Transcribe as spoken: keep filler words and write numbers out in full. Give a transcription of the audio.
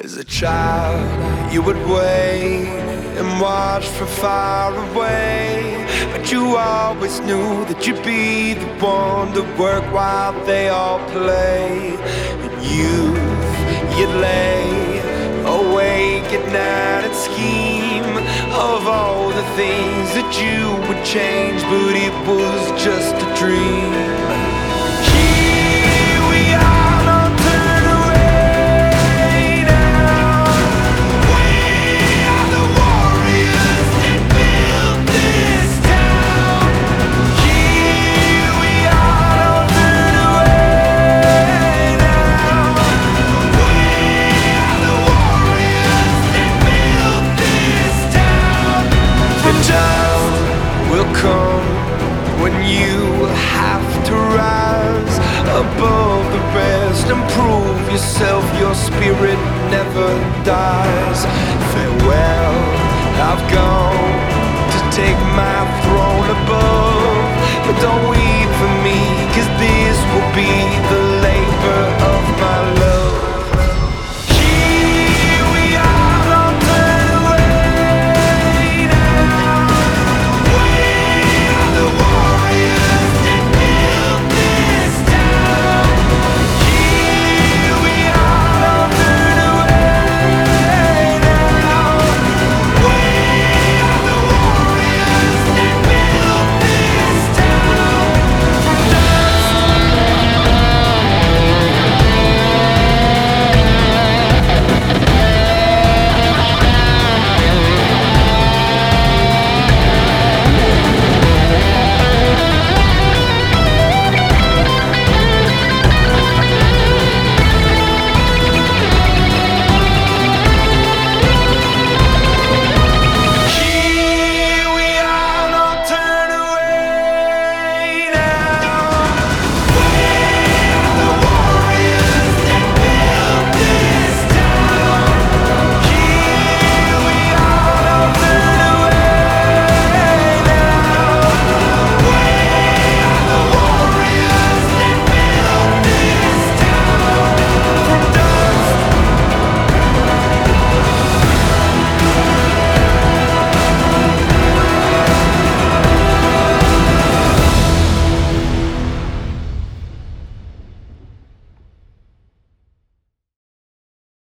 As a child, you would wait and watch from far away, but you always knew that you'd be the one to work while they all play. In youth, you'd lay awake at night and scheme of all the things that you would change, but it was just a dream. Here we are, don't turn away now. We are the warriors that built this town. Here we are, don't turn away now. We are the warriors that built this town. The time will come when you have to rise above the rest and prove yourself. Your spirit never dies. Farewell, I've gone to take my throne above, but don't we